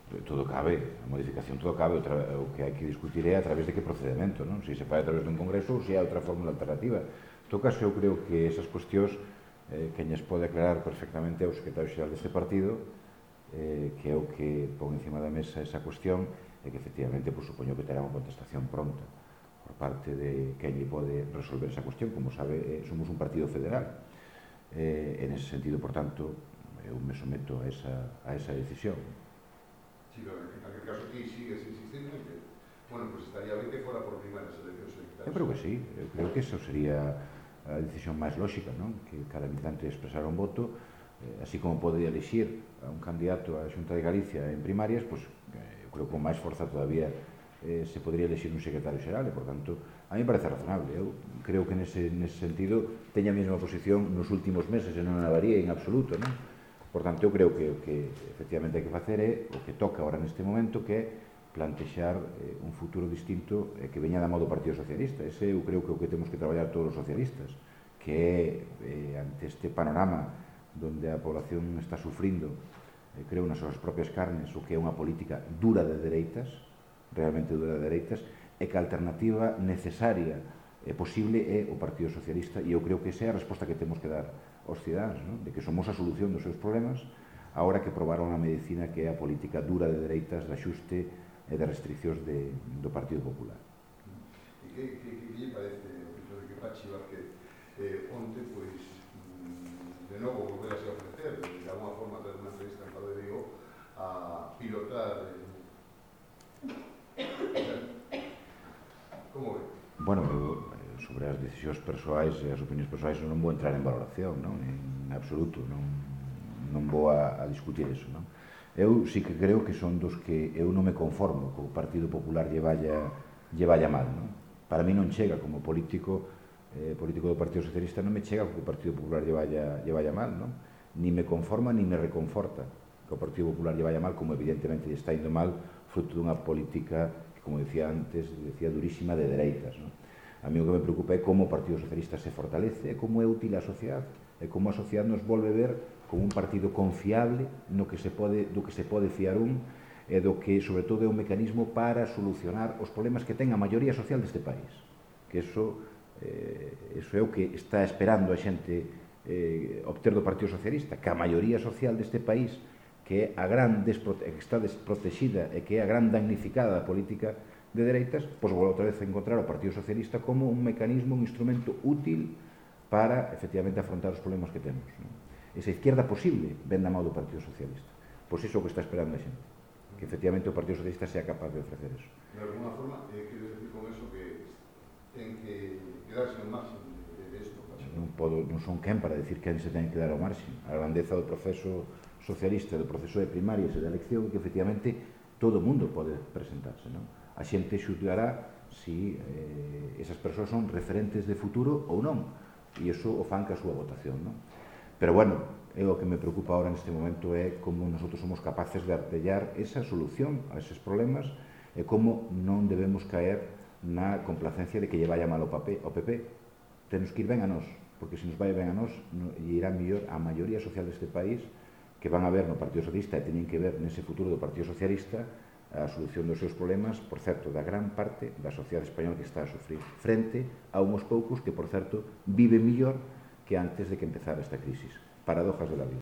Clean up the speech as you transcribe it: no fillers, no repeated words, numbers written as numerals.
Todo cabe, a modificación todo cabe, o que hai que discutir é a través de que procedimento, non? Se se fai a través dun congreso ou se hai outra fórmula alternativa. En todo caso, eu creo que esas cuestións que ñes pode aclarar perfectamente ao secretario xeral deste partido, que é o que pon encima da mesa esa cuestión, e que efectivamente supoño que terá unha contestación pronta por parte de quen lle pode resolver esa cuestión. Como sabe, somos un partido federal. En ese sentido, por tanto, eu me someto a esa decisión. Sí, pero en aquel caso ti sigues insistindo en que, bueno, pues estaría ben que fora por primeiras eleccións electorales. Eu creo que sí, eu creo que esa sería a decisión máis lógica, non? Que cada militante expresara un voto, así como pode elixir a un candidato á Xunta de Galicia en primarias, pois eu creo que con máis forza todavía se podría elixir un secretario xeral, e, por tanto, a mí me parece razonable. Eu creo que nese sentido teña a mesma posición nos últimos meses e non a varía en absoluto, non? Por tanto, eu creo que o que efectivamente hai que facer é o que toca ahora neste momento, que é plantexar un futuro distinto que veña da mão do Partido Socialista. Ese eu creo que é o que temos que traballar todos os socialistas, que é ante este panorama donde a población está sufrindo, creo, nas súas propias carnes, o que é unha política dura de dereitas, realmente dura de dereitas, e que a alternativa necesaria e posible é o Partido Socialista, e eu creo que esa é a resposta que temos que dar aos cidadáns, non? De que somos a solución dos seus problemas, agora que probaron a medicina que é a política dura de dereitas, de axuste e de restriccións do Partido Popular. E que lle parece o feito de que Pachi Vázquez onte, pois, de novo volverase a ofrecer, de alguma forma, tras unha entrevista en Fado de Vigo, a pilotar como ve? Bueno, sobre as decisións persoais e as opinións persoais non vou entrar en valoración, non? En absoluto, non vou a discutir eso, non? Eu sí que creo que son dos que eu non me conformo que o Partido Popular lle vaya mal, non? Para mí non chega como político do Partido Socialista, non me chega que o Partido Popular lle vaya mal, non? Ni me conforma ni me reconforta que o Partido Popular lle vaya mal, como evidentemente lle está indo mal fruto dunha política que, como decía antes, decía durísima de dereitas, non? A mí o que me preocupa é como o Partido Socialista se fortalece, e como é útil a sociedade, e como a sociedade nos volve ver como un partido confiable do que se pode fiar e do que, sobre todo, é un mecanismo para solucionar os problemas que ten a maioría social deste país. Que eso é o que está esperando a xente obter do Partido Socialista, que a maioría social deste país, que está desprotexida e que é a gran damnificada da política de dereitas, pois volve outra vez a encontrar o Partido Socialista como un mecanismo, un instrumento útil para, efectivamente, afrontar os problemas que temos, non? Esa izquierda posible ven da mão do Partido Socialista. Pois iso é o que está esperando a xente, que efectivamente o Partido Socialista sea capaz de ofrecer eso. De alguna forma, quero decir con eso que ten que quedarse no marxen de isto. Non son quen para decir que se ten que dar ao marxen. A grandeza do proceso socialista, do proceso de primarias e de elección, que efectivamente todo o mundo pode presentarse, non? A xente xulgará si esas persoas son referentes de futuro ou non, e iso o fan ca súa votación, non? Pero, bueno, o que me preocupa ahora neste momento é como nosotros somos capaces de artellar esa solución a eses problemas e como non debemos caer na complacencia de que lle vaya mal ao PP. Temos que ir ben a nós, porque se nos vai ben a nós, lle irá mellor a maioría social deste país, que van a ver no Partido Socialista e teñen que ver nese futuro do Partido Socialista a solución dos seus problemas, por certo, da gran parte da sociedade española que está a sufrir, frente a uns poucos que, por certo, viven mellor que antes de que empezara esta crisis. Paradojas de la vida.